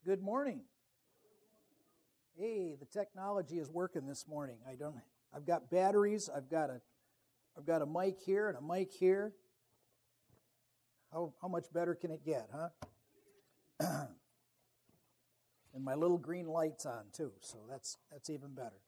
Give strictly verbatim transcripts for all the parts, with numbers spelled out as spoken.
Good morning. Hey, the technology is working this morning. I don't. I've got batteries. I've got a. I've got a mic here and a mic here. How how much better can it get, huh? And my little green light's on too, so that's that's even better.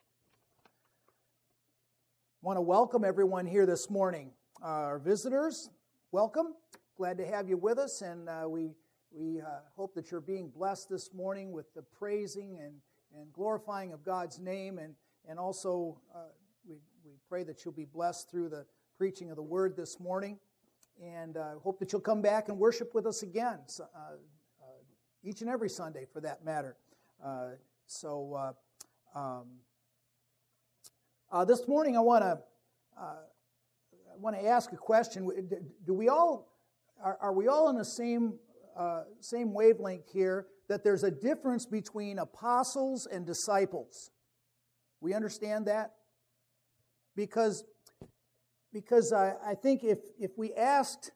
I want to welcome everyone here this morning. Uh, our visitors, welcome. Glad to have you with us, and uh, we. We uh, hope that you're being blessed this morning with the praising and, and glorifying of God's name, and, and also uh, we, we pray that you'll be blessed through the preaching of the Word this morning, and uh, hope that you'll come back and worship with us again, uh, uh, each and every Sunday for that matter. Uh, so uh, um, uh, this morning I want to uh, I want to ask a question. Do we all are, are we all in the same Uh, same wavelength here, that there's a difference between apostles and disciples? We understand that? Because, because I, I think if, if we asked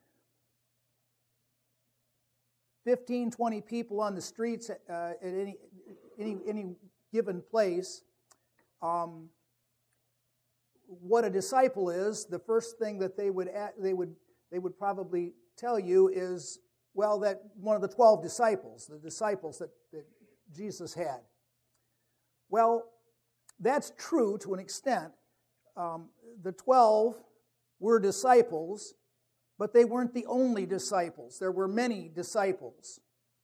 fifteen, twenty people on the streets uh, at any, any, any given place, um, what a disciple is, the first thing that they would they would they would probably tell you is, well, that one of the twelve disciples, the disciples that, that Jesus had. Well, that's true to an extent. Um, the twelve were disciples, but they weren't the only disciples. There were many disciples.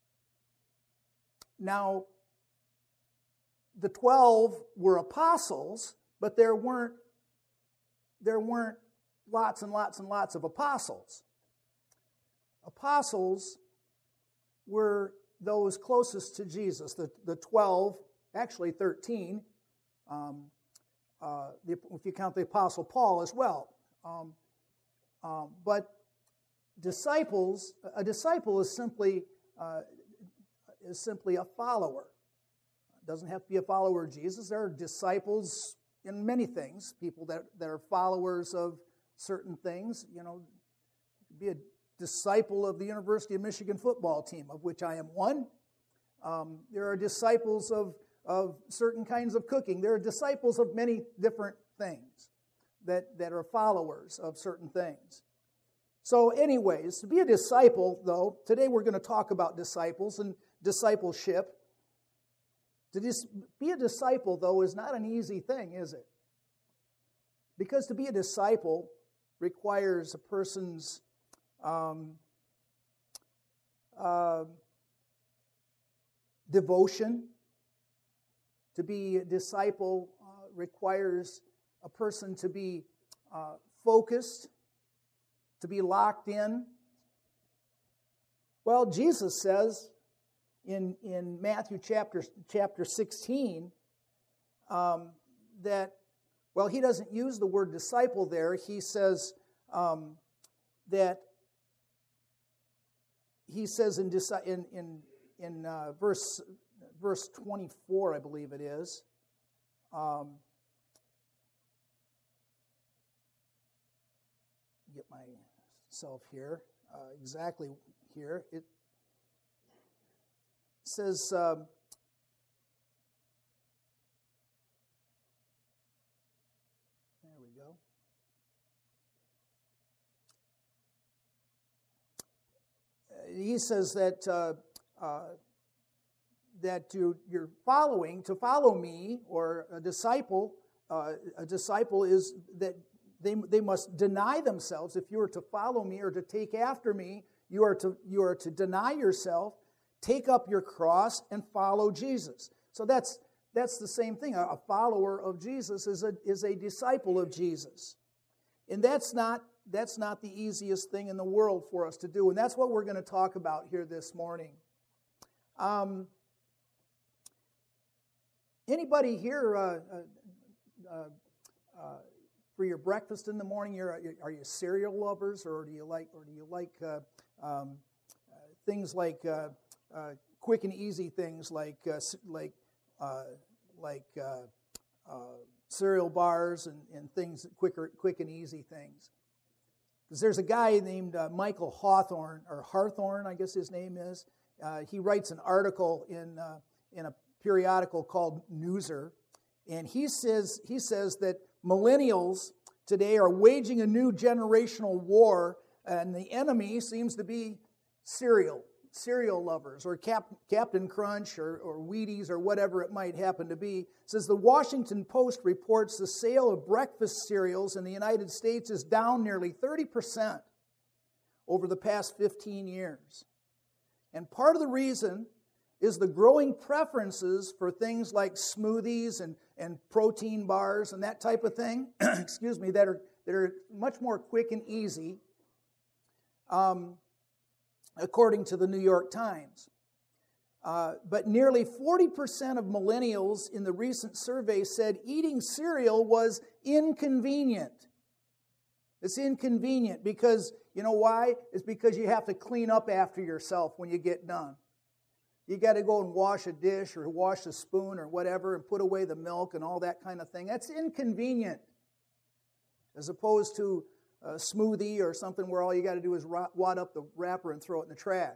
Now, the twelve were apostles, but there weren't, there weren't lots and lots and lots of apostles. Apostles were those closest to Jesus, the, the twelve, actually thirteen, um, uh, the, if you count the Apostle Paul as well. Um, um, but disciples, a disciple is simply uh, is simply a follower. It doesn't have to be a follower of Jesus. There are disciples in many things, people that, that are followers of certain things. You know, be a disciple of the University of Michigan football team, of which I am one. Um, there are disciples of, of certain kinds of cooking. There are disciples of many different things that, that are followers of certain things. So anyways, to be a disciple, though, today we're going to talk about disciples and discipleship. To dis- be a disciple, though, is not an easy thing, is it? Because to be a disciple requires a person's Um, uh, devotion. To be a disciple uh, requires a person to be uh, focused, to be locked in. Well, Jesus says in, in Matthew chapter, chapter sixteen um, that, well, he doesn't use the word disciple there. He says um, that He says in in in, in uh, verse verse twenty-four, I believe it is. Um, get myself here uh, exactly here. It says. Um, there we go. He says that uh, uh, that you, you're following, to follow me, or a disciple, uh, a disciple is that they they must deny themselves. If you are to follow me or to take after me, you are to you are to deny yourself, take up your cross, and follow Jesus. So that's that's the same thing. A follower of Jesus is a is a disciple of Jesus, and that's not. That's not the easiest thing in the world for us to do, and that's what we're going to talk about here this morning. Um, anybody here uh, uh, uh, uh, for your breakfast in the morning? You're, are you cereal lovers, or do you like, or do you like uh, um, uh, things like uh, uh, quick and easy things like uh, like uh, like uh, uh, cereal bars and, and things quicker, quick and easy things? Because there's a guy named uh, Michael Hawthorne, or Hawthorne, I guess his name is, uh, he writes an article in uh, in a periodical called Newser, and he says he says that millennials today are waging a new generational war, and the enemy seems to be cereal, cereal lovers, or Cap, Captain Crunch, or, or Wheaties, or whatever it might happen to be. It says the Washington Post reports the sale of breakfast cereals in the United States is down nearly thirty percent over the past fifteen years. And part of the reason is the growing preferences for things like smoothies and, and protein bars and that type of thing, excuse me, that are, that are much more quick and easy, um, according to the New York Times. Uh, but nearly forty percent of millennials in the recent survey said eating cereal was inconvenient. It's inconvenient because, you know why? It's because you have to clean up after yourself when you get done. You got to go and wash a dish or wash a spoon or whatever and put away the milk and all that kind of thing. That's inconvenient. As opposed to a smoothie or something where all you got to do is wad up the wrapper and throw it in the trash.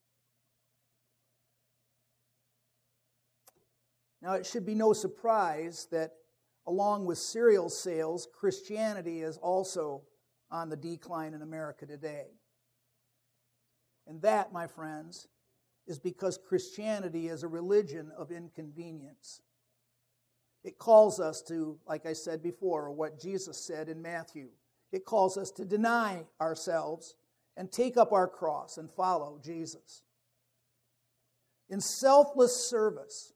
Now, it should be no surprise that along with cereal sales, Christianity is also on the decline in America today. And that, my friends, is because Christianity is a religion of inconvenience. It calls us to, like I said before, what Jesus said in Matthew. It calls us to deny ourselves and take up our cross and follow Jesus. In selfless service.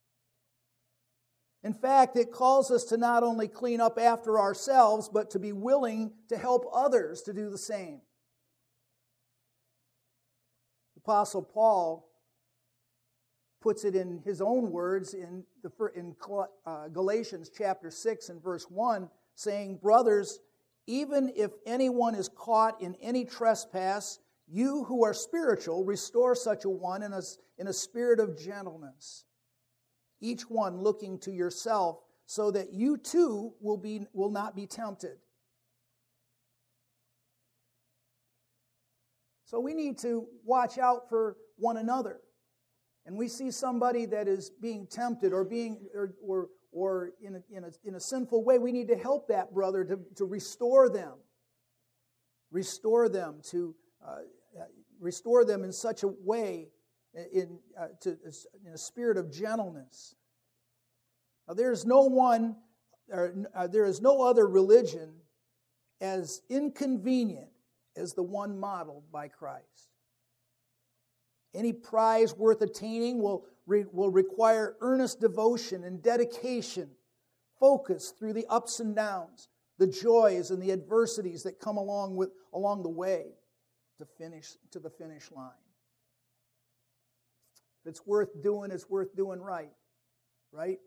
In fact, it calls us to not only clean up after ourselves, but to be willing to help others to do the same. The Apostle Paul puts it in his own words in, the, in Galatians chapter six and verse one, saying, "Brothers, even if anyone is caught in any trespass, you who are spiritual, restore such a one in a, in a spirit of gentleness, each one looking to yourself, so that you too will be will not be tempted." So we need to watch out for one another. And we see somebody that is being tempted or being or or, or in, a, in, a, in a sinful way, we need to help that brother to, to restore them. Restore them to uh, restore them in such a way, in uh, to in a spirit of gentleness. Now, there is no one, or uh, there is no other religion as inconvenient as the one modeled by Christ. Any prize worth attaining will, re, will require earnest devotion and dedication, focus through the ups and downs, the joys and the adversities that come along with along the way to finish to the finish line. If it's worth doing, it's worth doing right, right?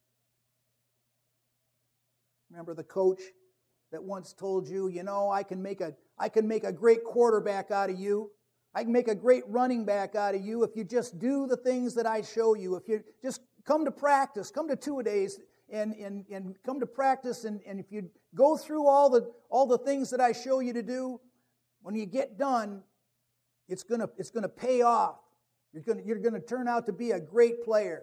Remember the coach that once told you, you know, I can make a I can make a great quarterback out of you. I can make a great running back out of you if you just do the things that I show you. If you just come to practice, come to two-a-days and, and, and come to practice, and, and if you go through all the all the things that I show you to do, when you get done, it's gonna it's gonna pay off. You're gonna you're gonna turn out to be a great player.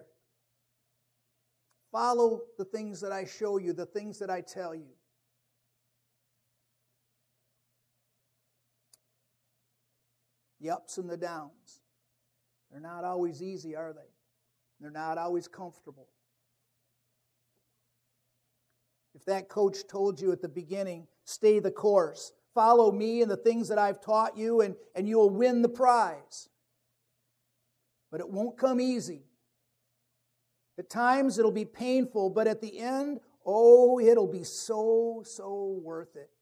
Follow the things that I show you, the things that I tell you. The ups and the downs. They're not always easy, are they? They're not always comfortable. If that coach told you at the beginning, stay the course, follow me and the things that I've taught you, and, and you'll win the prize. But it won't come easy. At times it'll be painful, but at the end, oh, it'll be so, so worth it.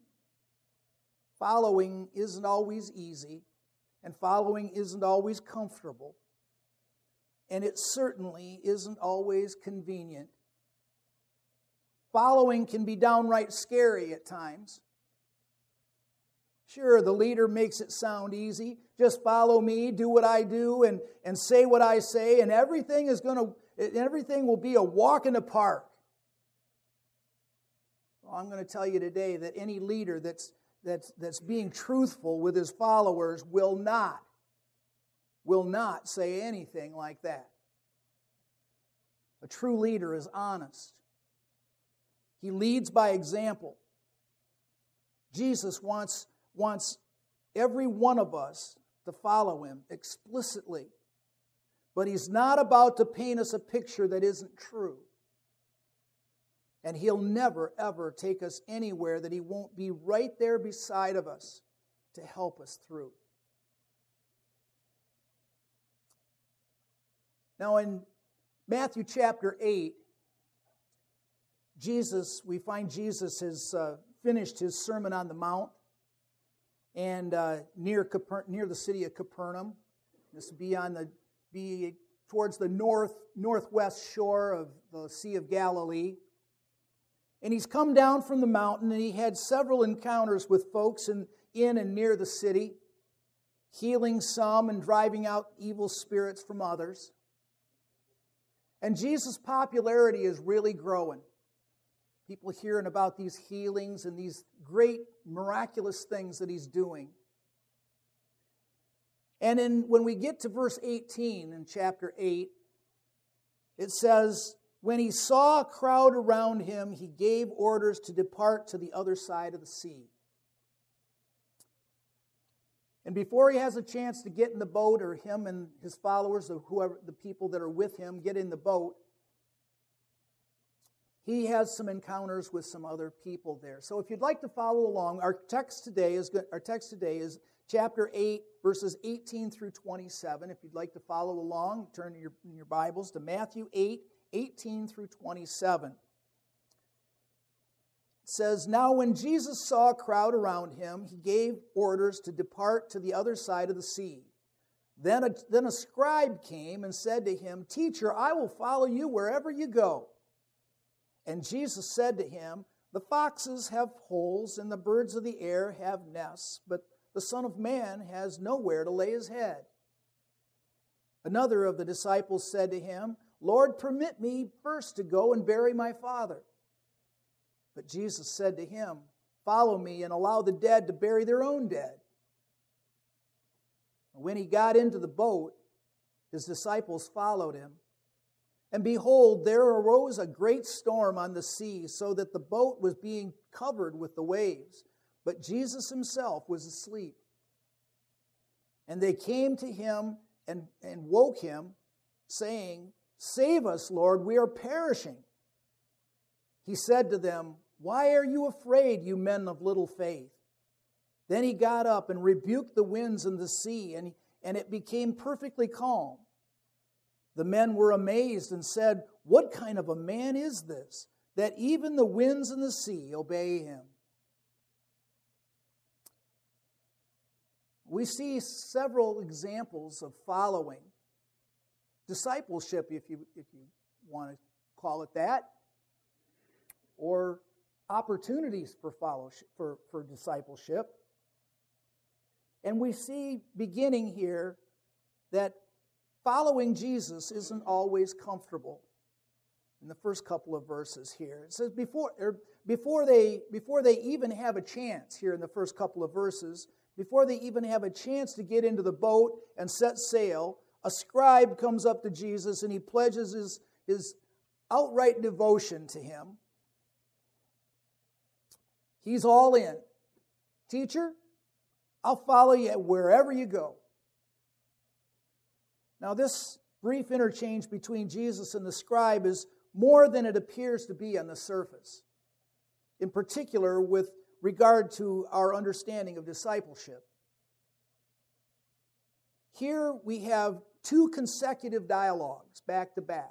Following isn't always easy, and following isn't always comfortable, and it certainly isn't always convenient. Following can be downright scary at times. Sure, the leader makes it sound easy. Just follow me, do what I do, and, and say what I say, and everything is going to, everything will be a walk in the park. Well, I'm going to tell you today that any leader that's that's that's being truthful with his followers will not, will not say anything like that. A true leader is honest. He leads by example. Jesus wants, wants every one of us to follow him explicitly. But he's not about to paint us a picture that isn't true. And he'll never, ever take us anywhere that he won't be right there beside of us to help us through. Now in Matthew chapter eight, Jesus, we find Jesus has uh, finished his Sermon on the Mount and uh, near Caper- near the city of Capernaum. This would be on the be towards the north northwest shore of the Sea of Galilee. And he's come down from the mountain, and he had several encounters with folks in, in and near the city, healing some and driving out evil spirits from others. And Jesus' popularity is really growing. People hearing about these healings and these great miraculous things that he's doing. And in, when we get to verse eighteen in chapter eight, it says, when he saw a crowd around him, he gave orders to depart to the other side of the sea. And before he has a chance to get in the boat, or him and his followers, or whoever the people that are with him get in the boat, he has some encounters with some other people there. So if you'd like to follow along, our text today is our text today is chapter eight, verses eighteen through twenty-seven. If you'd like to follow along, turn in your, in your Bibles to Matthew eight, eighteen through twenty-seven. It says, now when Jesus saw a crowd around him, he gave orders to depart to the other side of the sea. Then a, then a scribe came and said to him, Teacher, I will follow you wherever you go. And Jesus said to him, the foxes have holes and the birds of the air have nests, but the Son of Man has nowhere to lay his head. Another of the disciples said to him, Lord, permit me first to go and bury my father. But Jesus said to him, follow me and allow the dead to bury their own dead. When he got into the boat, his disciples followed him. And behold, there arose a great storm on the sea, so that the boat was being covered with the waves. But Jesus himself was asleep. And they came to him and, and woke him, saying, Save us, Lord, we are perishing. He said to them, Why are you afraid, you men of little faith? Then he got up and rebuked the winds and the sea, and, and it became perfectly calm. The men were amazed and said, What kind of a man is this, that even the winds and the sea obey him? We see several examples of following. Discipleship, if you, if you want to call it that, or opportunities for fellowship, for, for discipleship. And we see beginning here that following Jesus isn't always comfortable. In the first couple of verses here, it says before, or before they before they even have a chance here in the first couple of verses, before they even have a chance to get into the boat and set sail, a scribe comes up to Jesus and he pledges his, his outright devotion to him. He's all in. Teacher, I'll follow you wherever you go. Now, this brief interchange between Jesus and the scribe is more than it appears to be on the surface, in particular with regard to our understanding of discipleship. Here we have two consecutive dialogues back to back.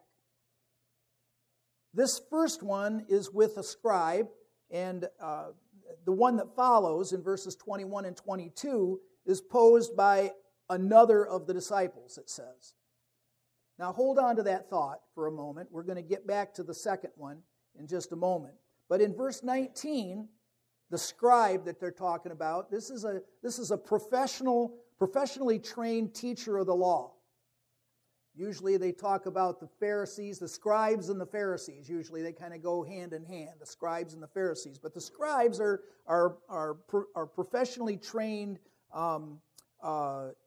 This first one is with a scribe, and uh, the one that follows in verses twenty-one and twenty-two is posed by another of the disciples, it says. Now hold on to that thought for a moment. We're going to get back to the second one in just a moment. But in verse nineteen, the scribe that they're talking about, this is a this is a professional, professionally trained teacher of the law. Usually they talk about the Pharisees, the scribes and the Pharisees. Usually they kind of go hand in hand, the scribes and the Pharisees. But the scribes are are are, are professionally trained um, uh,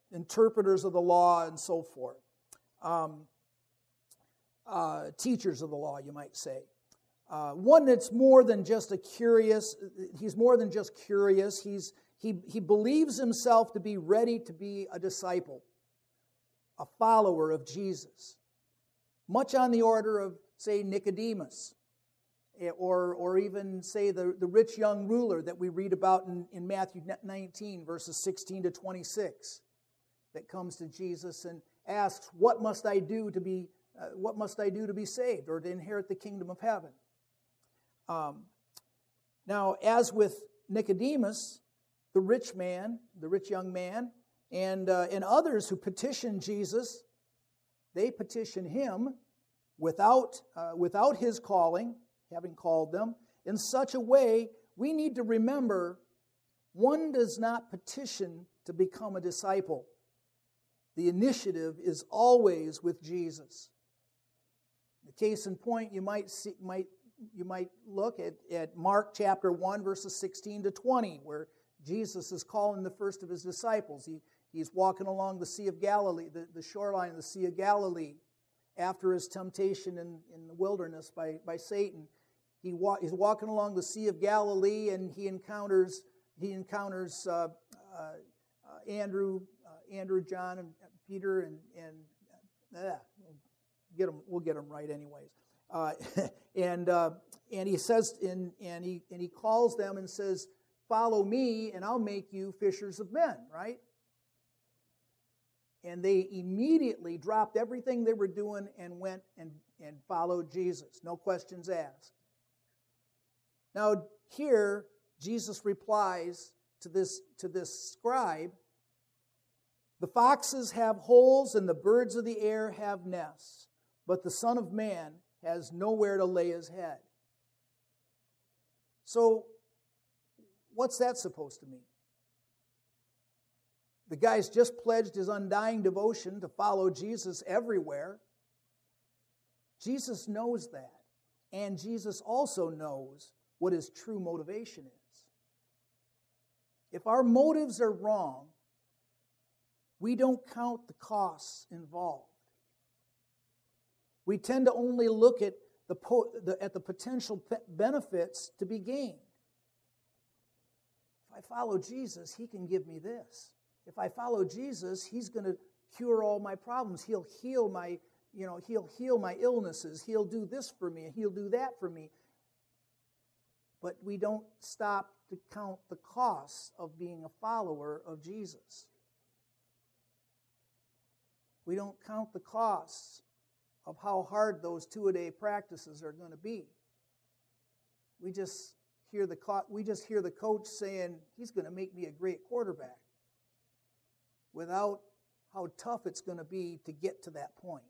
interpreters of the law and so forth. Um, uh, teachers of the law, you might say. Uh, one that's more than just a curious, he's more than just curious. He's, he, he believes himself to be ready to be a disciple, a follower of Jesus. Much on the order of, say, Nicodemus, or, or even, say, the, the rich young ruler that we read about in, in Matthew nineteen, verses sixteen to twenty-six, that comes to Jesus and asks, what must I do to be, uh, what must I do to be saved or to inherit the kingdom of heaven? Um, now, as with Nicodemus, the rich man, the rich young man, and, uh, and others who petition Jesus, they petition him without, uh, without his calling, having called them, in such a way we need to remember one does not petition to become a disciple. The initiative is always with Jesus. The case in point, you might see, might you might look at, at Mark chapter one, verses sixteen to twenty, where Jesus is calling the first of his disciples. He, he's walking along the Sea of Galilee, the, the shoreline of the Sea of Galilee, after his temptation in, in the wilderness by, by Satan. He wa- he's walking along the Sea of Galilee, and he encounters he encounters uh, uh, uh, Andrew, uh, Andrew, John, and Peter, and and uh, we'll get them. We'll get them right, anyways. Uh, and uh, and he says, in, and he and he calls them and says, "Follow me, and I'll make you fishers of men." Right? And they immediately dropped everything they were doing and went and, and followed Jesus. No questions asked. Now here, Jesus replies to this, to this scribe, "The foxes have holes and the birds of the air have nests, but the Son of Man has nowhere to lay his head." So, what's that supposed to mean? The guy's just pledged his undying devotion to follow Jesus everywhere. Jesus knows that. And Jesus also knows what his true motivation is. If our motives are wrong, we don't count the costs involved. We tend to only look at the, po- the, at the potential pe- benefits to be gained. If I follow Jesus, he can give me this. If I follow Jesus, he's going to cure all my problems. He'll heal my, you know, he'll heal my illnesses. He'll do this for me. He'll do that for me. But we don't stop to count the costs of being a follower of Jesus. We don't count the costs of how hard those two-a-day practices are going to be. We just hear the co- we just hear the coach saying he's going to make me a great quarterback, without how tough it's going to be to get to that point.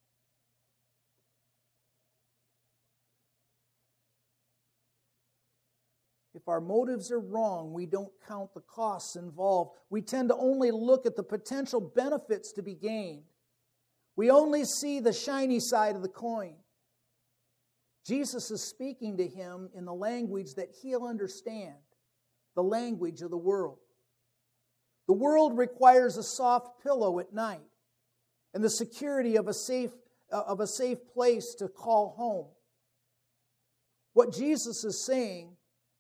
If our motives are wrong, we don't count the costs involved. We tend to only look at the potential benefits to be gained. We only see the shiny side of the coin. Jesus is speaking to him in the language that he'll understand, the language of the world. The world requires a soft pillow at night and the security of a safe, uh, of a safe place to call home. What Jesus is saying,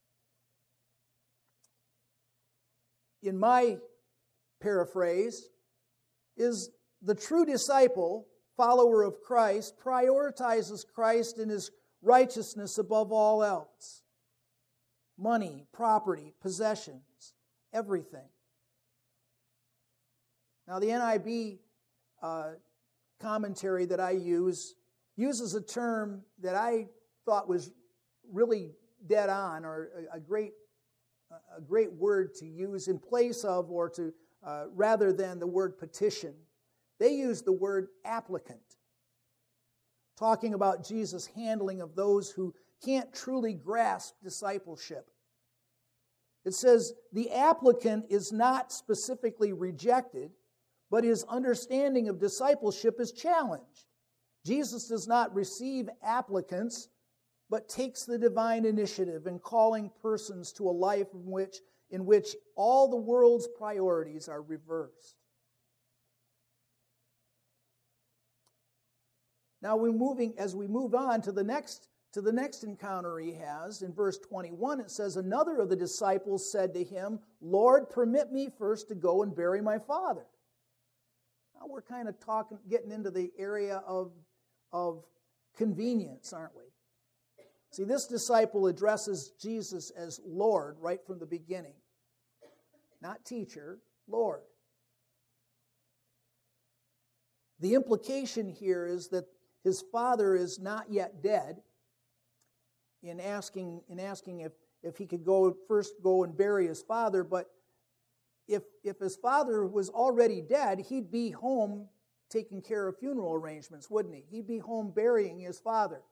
in my paraphrase, is the true disciple, follower of Christ, prioritizes Christ and his righteousness above all else. Money, property, possessions, everything. Now, the N I V uh, commentary that I use uses a term that I thought was really dead on, or a, a great a great word to use in place of, or to uh, rather than the word petition. They use the word applicant, talking about Jesus' handling of those who can't truly grasp discipleship. It says, the applicant is not specifically rejected, but his understanding of discipleship is challenged. Jesus does not receive applicants, but takes the divine initiative in calling persons to a life in which, in which all the world's priorities are reversed. Now, we're moving, as we move on to the next to the next encounter he has, in verse twenty-one, it says, another of the disciples said to him, Lord, permit me first to go and bury my father. Now, we're kind of talking, getting into the area of, of convenience, aren't we? See, this disciple addresses Jesus as Lord right from the beginning. Not teacher, Lord. The implication here is that his father is not yet dead. In asking, in asking if, if he could go first go and bury his father, but if if his father was already dead, he'd be home taking care of funeral arrangements, wouldn't he? He'd be home burying his father.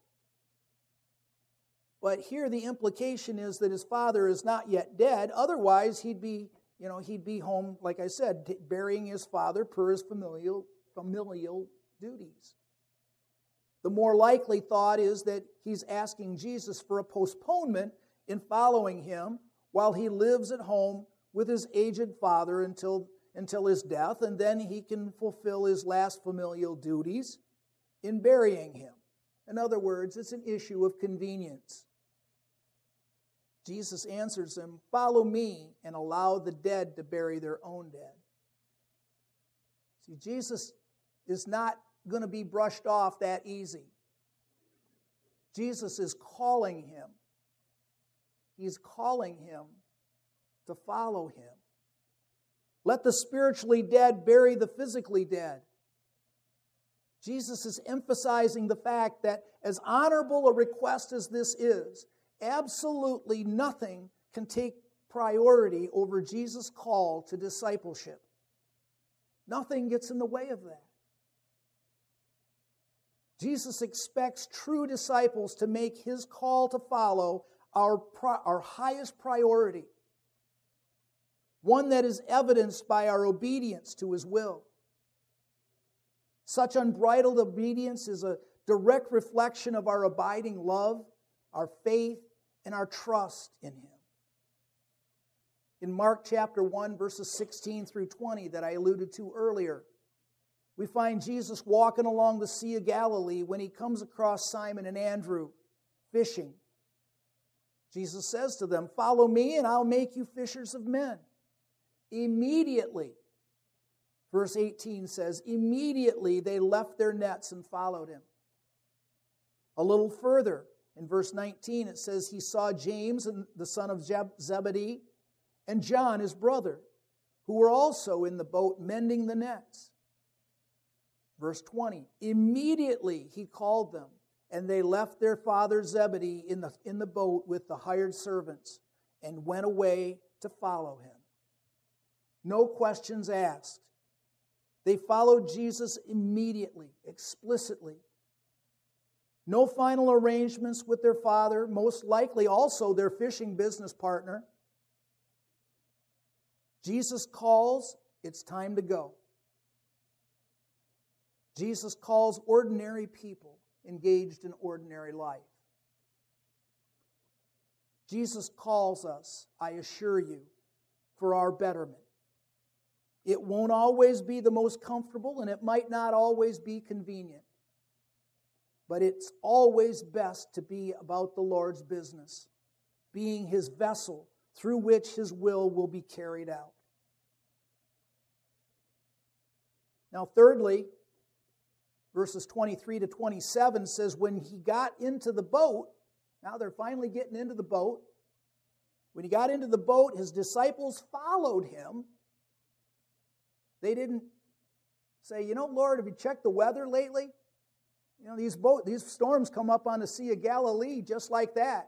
But here the implication is that his father is not yet dead. Otherwise, he'd be, you know, he'd be home, like I said, t- burying his father per his familial familial duties. The more likely thought is that he's asking Jesus for a postponement in following him while he lives at home with his aged father until, until his death, and then he can fulfill his last familial duties in burying him. In other words, it's an issue of convenience. Jesus answers him, follow me and allow the dead to bury their own dead. See, Jesus is not going to be brushed off that easy. Jesus is calling him. He's calling him to follow him. Let the spiritually dead bury the physically dead. Jesus is emphasizing the fact that as honorable a request as this is, absolutely nothing can take priority over Jesus' call to discipleship. Nothing gets in the way of that. Jesus expects true disciples to make his call to follow our, our highest priority, one that is evidenced by our obedience to his will. Such unbridled obedience is a direct reflection of our abiding love, our faith, and our trust in him. In Mark chapter one, verses sixteen through twenty that I alluded to earlier, we find Jesus walking along the Sea of Galilee when he comes across Simon and Andrew fishing. Jesus says to them, follow me and I'll make you fishers of men. Immediately, verse eighteen says, immediately they left their nets and followed him. A little further, in verse nineteen, it says, he saw James, the son of Zebedee, and John, his brother, who were also in the boat mending the nets. Verse twenty, immediately he called them, and they left their father Zebedee in the, in the boat with the hired servants and went away to follow him. No questions asked. They followed Jesus immediately, explicitly. No final arrangements with their father, most likely also their fishing business partner. Jesus calls, it's time to go. Jesus calls ordinary people engaged in ordinary life. Jesus calls us, I assure you, for our betterment. It won't always be the most comfortable, and it might not always be convenient. But it's always best to be about the Lord's business, being his vessel through which his will will be carried out. Now, thirdly, verses twenty-three to twenty-seven says, when he got into the boat, now they're finally getting into the boat. When he got into the boat, his disciples followed him. They didn't say, you know, Lord, have you checked the weather lately? You know, these boat, these storms come up on the Sea of Galilee just like that.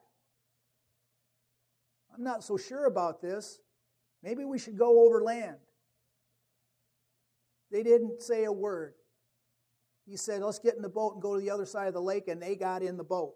I'm not so sure about this. Maybe we should go over land. They didn't say a word. He said, let's get in the boat and go to the other side of the lake, and they got in the boat.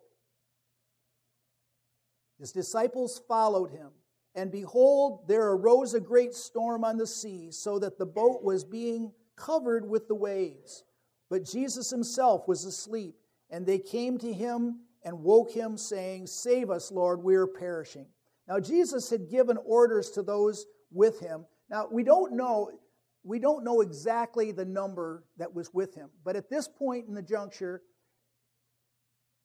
His disciples followed him, and behold, there arose a great storm on the sea, so that the boat was being covered with the waves. But Jesus himself was asleep, and they came to him and woke him, saying, save us, Lord, we are perishing. Now, Jesus had given orders to those with him. Now, we don't know, we don't know exactly the number that was with him, but at this point in the juncture,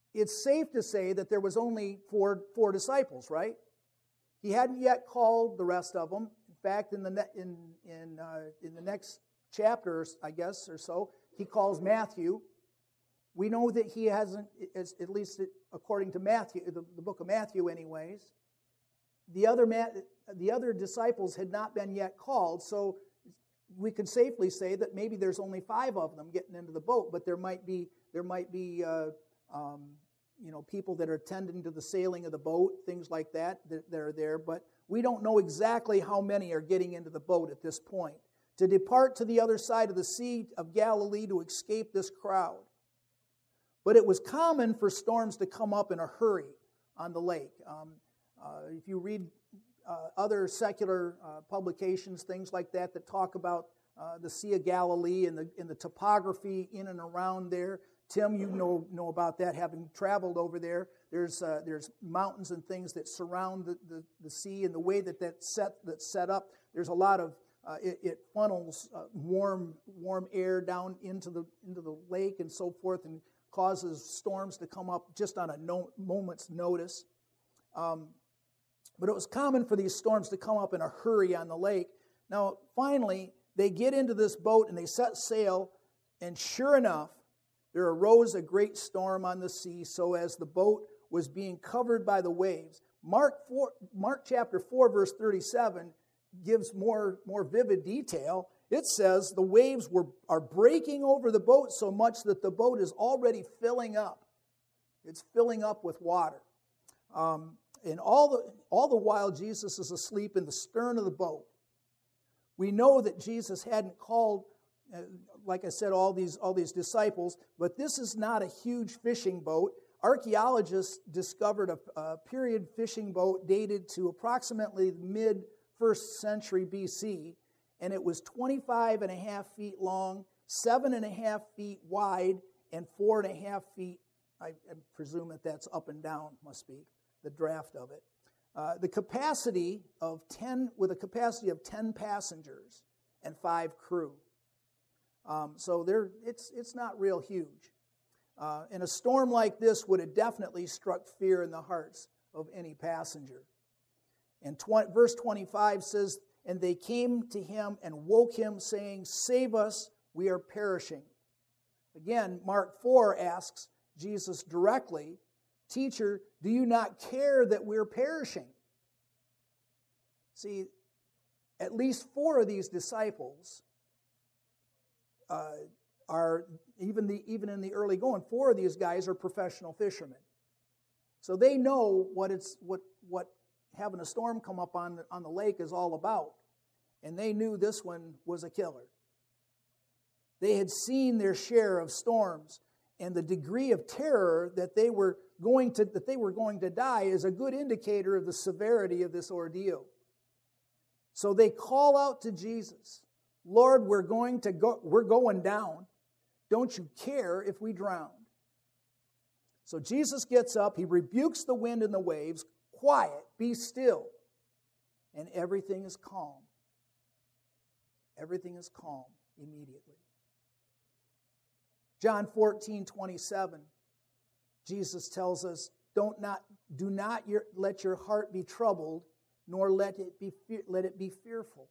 it's safe to say that there was only four, four disciples, right? He hadn't yet called the rest of them. In fact, in the, ne- in, in, uh, in the next chapter, I guess, or so, he calls Matthew. We know that he hasn't, at least according to Matthew, the, the book of Matthew anyways, the other, the other disciples had not been yet called, so we can safely say that maybe there's only five of them getting into the boat, but there might be, there might be uh, um, you know, people that are attending to the sailing of the boat, things like that, that, that are there, but we don't know exactly how many are getting into the boat at this point. To depart to the other side of the Sea of Galilee to escape this crowd. But it was common for storms to come up in a hurry on the lake. Um, uh, if you read uh, other secular uh, publications, things like that, that talk about uh, the Sea of Galilee and the, and the topography in and around there. Tim, you know know about that, having traveled over there. There's uh, there's mountains and things that surround the, the, the sea, and the way that that's set, that's set up, there's a lot of, uh, it, it funnels uh, warm warm air down into the into the lake and so forth, and causes storms to come up just on a no, moment's notice. Um, but it was common for these storms to come up in a hurry on the lake. Now, finally, they get into this boat and they set sail, and sure enough, there arose a great storm on the sea, so as the boat was being covered by the waves. Mark four, Mark chapter four, verse thirty-seven gives more, more vivid detail. It says the waves were are breaking over the boat so much that the boat is already filling up. It's filling up with water. Um, and all the, all the while, Jesus is asleep in the stern of the boat. We know that Jesus hadn't called, uh, like I said, all these, all these disciples, but this is not a huge fishing boat. Archaeologists discovered a, a period fishing boat dated to approximately mid-first century B C, and it was twenty-five and a half feet long, seven and a half feet wide, and four and a half feet, I, I presume that that's up and down, must be, the draft of it. Uh, the capacity of ten, with a capacity of ten passengers and five crew. Um, so there, it's it's not real huge. Uh, and a storm like this would have definitely struck fear in the hearts of any passenger. And tw- verse twenty-five says, "And they came to him and woke him, saying, 'Save us, we are perishing.'" Again, Mark four asks Jesus directly, "Teacher, do you not care that we're perishing?" See, at least four of these disciples uh, are, even, the, even in the early going, four of these guys are professional fishermen. So they know what it's what what having a storm come up on the, on the lake is all about. And they knew this one was a killer. They had seen their share of storms, and the degree of terror that they were going to that they were going to die is a good indicator of the severity of this ordeal. So they call out to Jesus, "Lord, we're going to go, we're going down. Don't you care if we drown?" So Jesus gets up, he rebukes the wind and the waves, "Quiet, be still." And everything is calm. Everything is calm immediately. John fourteen twenty-seven, Jesus tells us, "Don't not do not your, let your heart be troubled, nor let it be let it be fearful."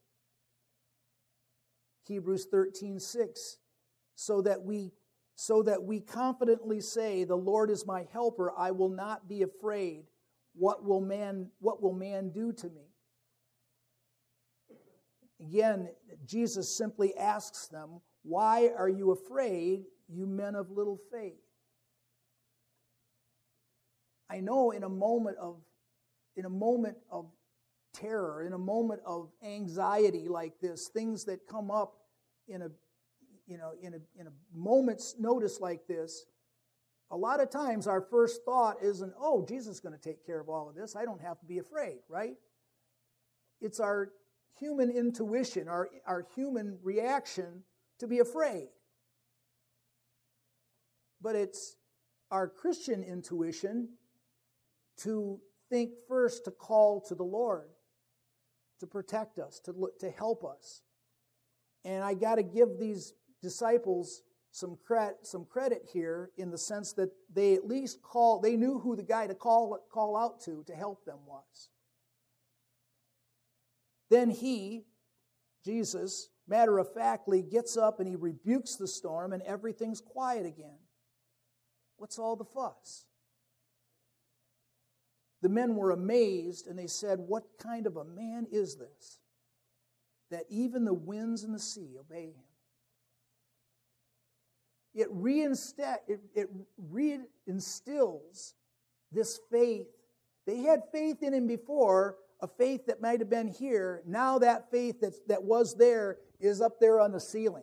Hebrews thirteen six, so that we so that we confidently say, "The Lord is my helper; I will not be afraid. What will man what will man do to me?" Again, Jesus simply asks them, "Why are you afraid, you men of little faith?" I know in a moment of in a moment of terror, in a moment of anxiety like this, things that come up in a you know in a in a moment's notice like this, a lot of times our first thought isn't, "Oh, Jesus is going to take care of all of this. I don't have to be afraid," right? It's our human intuition, our, our human reaction to be afraid. But it's our Christian intuition to think first to call to the Lord, to protect us, to look, to help us. And I got to give these disciples some credit, some credit here in the sense that they at least call, they knew who the guy to call, call out to to help them was. Then he, Jesus, matter-of-factly gets up and he rebukes the storm and everything's quiet again. What's all the fuss? The men were amazed and they said, what kind of a man is this, that even the winds and the sea obey him? It, reinsta- it, it reinstills this faith. They had faith in him before, a faith that might have been here. Now that faith that, that was there is up there on the ceiling.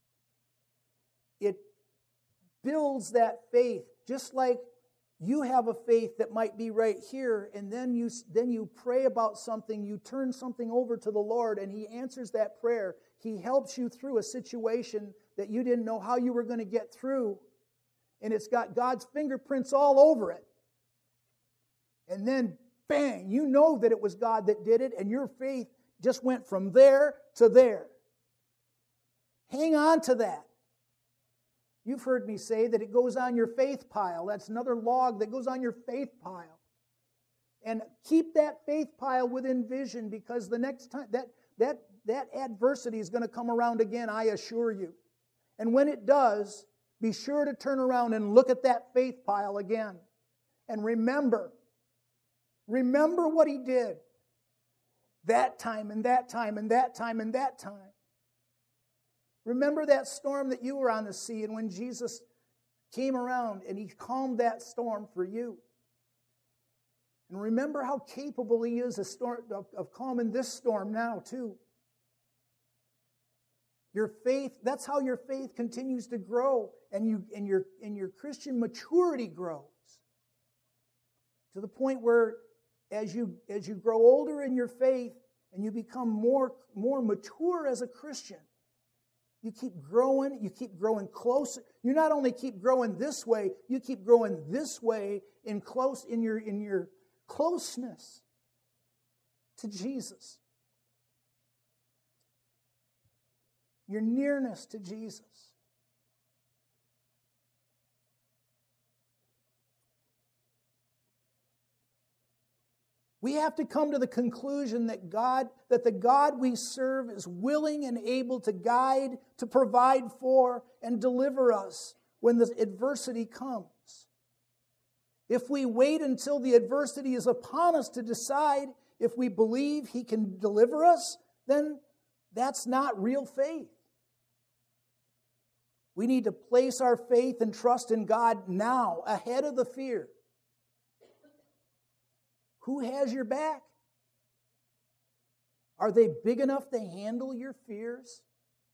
It builds that faith, just like you have a faith that might be right here, and then you, then you pray about something, you turn something over to the Lord, and He answers that prayer. He helps you through a situation that you didn't know how you were going to get through, and it's got God's fingerprints all over it. And then, bang, you know that it was God that did it, and your faith just went from there to there. Hang on to that. You've heard me say that it goes on your faith pile. That's another log that goes on your faith pile. And keep that faith pile within vision, because the next time that that that adversity is going to come around again, I assure you. And when it does, be sure to turn around and look at that faith pile again. And remember, remember what He did that time and that time and that time and that time. Remember that storm that you were on the sea, and when Jesus came around and He calmed that storm for you. And remember how capable He is of, storm, of, of calming this storm now too. Your faith, that's how your faith continues to grow, and you and your and your Christian maturity grows. To the point where as you as you grow older in your faith and you become more, more mature as a Christian, you keep growing, you keep growing closer. You not only keep growing this way, you keep growing this way in close in your in your closeness to Jesus. Your nearness to Jesus. We have to come to the conclusion that God, that the God we serve is willing and able to guide, to provide for, and deliver us when the adversity comes. If we wait until the adversity is upon us to decide if we believe He can deliver us, then that's not real faith. We need to place our faith and trust in God now, ahead of the fear. Who has your back? Are they big enough to handle your fears?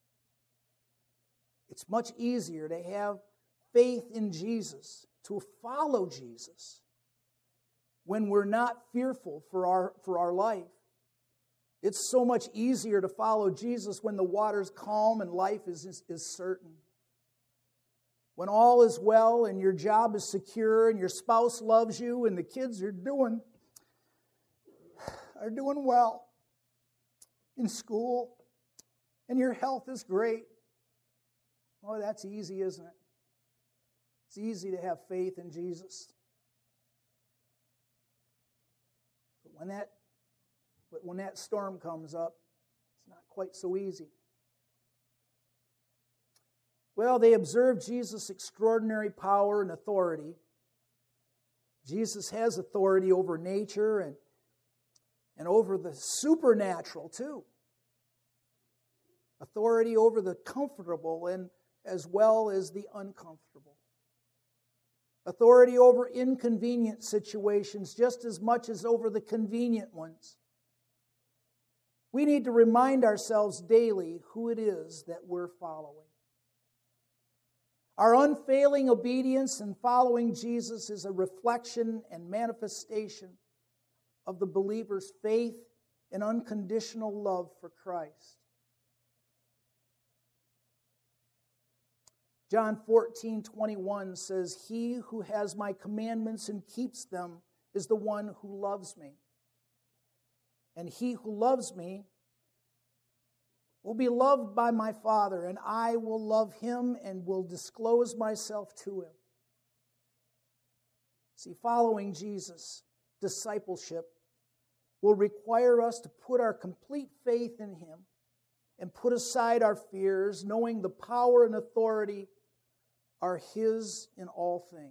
It's much easier to have faith in Jesus, to follow Jesus, when we're not fearful for our, for our life. It's so much easier to follow Jesus when the water's calm and life is, is, is certain. When all is well and your job is secure and your spouse loves you and the kids are doing are doing well in school, and your health is great. Oh, that's easy, isn't it? It's easy to have faith in Jesus. But when that, but when that storm comes up, it's not quite so easy. Well, they observed Jesus' extraordinary power and authority. Jesus has authority over nature and And over the supernatural, too. Authority over the comfortable and as well as the uncomfortable. Authority over inconvenient situations just as much as over the convenient ones. We need to remind ourselves daily who it is that we're following. Our unfailing obedience in following Jesus is a reflection and manifestation of the believer's faith and unconditional love for Christ. John fourteen twenty-one says, "He who has my commandments and keeps them is the one who loves me. And he who loves me will be loved by my Father, and I will love him and will disclose myself to him. See, following Jesus, discipleship, will require us to put our complete faith in him and put aside our fears, knowing the power and authority are his in all things.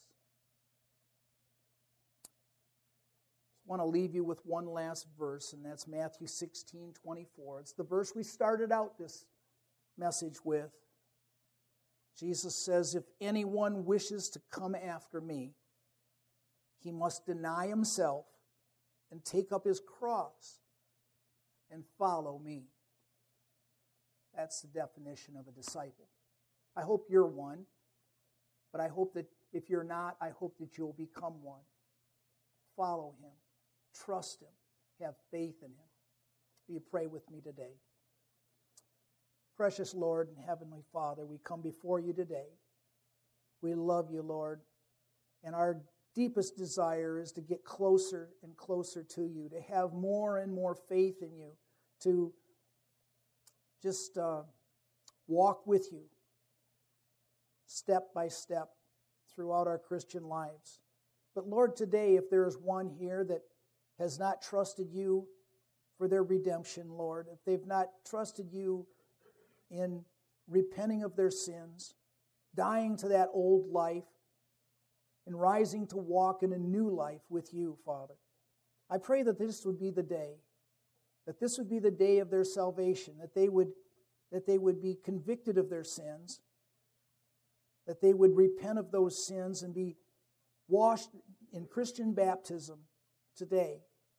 I want to leave you with one last verse, and that's Matthew sixteen twenty-four. It's the verse we started out this message with. Jesus says, if anyone wishes to come after me, he must deny himself and take up his cross and follow me. That's the definition of a disciple. I hope you're one, but I hope that if you're not, I hope that you'll become one. Follow him. Trust him. Have faith in him. Will you pray with me today? Precious Lord and Heavenly Father, we come before you today. We love you, Lord, and our deepest desire is to get closer and closer to you, to have more and more faith in you, to just uh, walk with you step by step throughout our Christian lives. But Lord, today, if there is one here that has not trusted you for their redemption, Lord, if they've not trusted you in repenting of their sins, dying to that old life, and rising to walk in a new life with you, Father, I pray that this would be the day, that this would be the day of their salvation, that they would, that they would be convicted of their sins, that they would repent of those sins and be washed in Christian baptism today.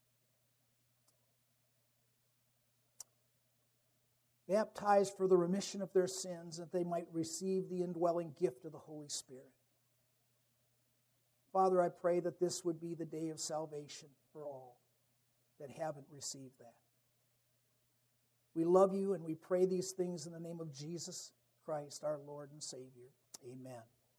Baptized for the remission of their sins, that they might receive the indwelling gift of the Holy Spirit. Father, I pray that this would be the day of salvation for all that haven't received that. We love you and we pray these things in the name of Jesus Christ, our Lord and Savior. Amen.